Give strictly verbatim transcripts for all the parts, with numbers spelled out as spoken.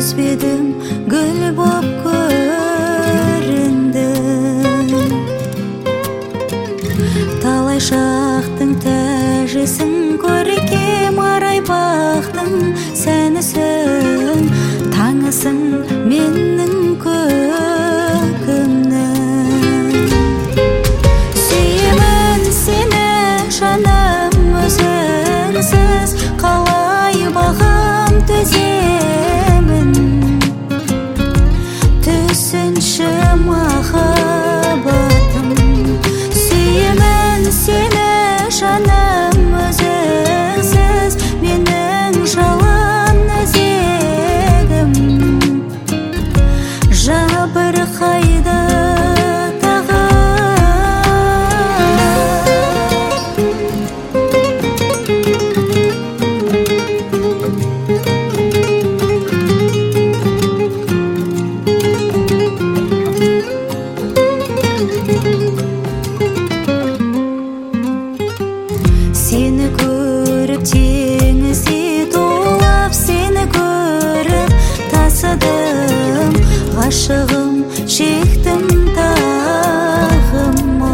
үзбедім, гүл боп көріндің. Талай шақтың тәжісін көркем арай бақтың, сәнісің, таңысың менің көкімнің. Сүйемін сені жаным өзіңсіз, қалай бағам төземін. Түсінші махаббатым, сүйемін сені жаным өзіңсіз, менің жалын өзегім. Жабырқайды тағы. Сені көріп теңізде толап, сені көріп тасыдым, ғашығым шектім тағыма.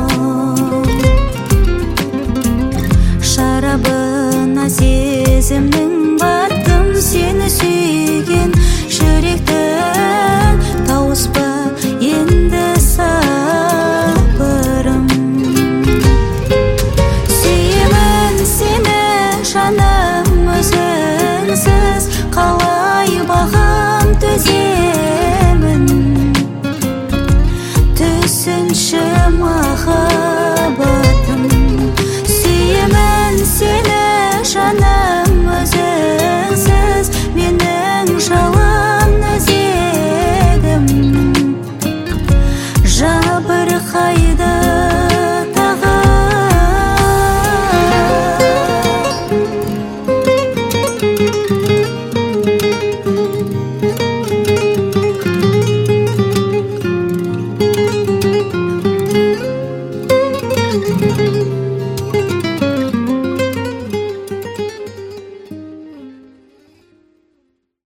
Шарабына сезімнің баттым, сені сүйген жүректің, тауыспа енді сапырым. Сүйемін сені жаным өзіңсіз, қалай бағам төземін. Түсінші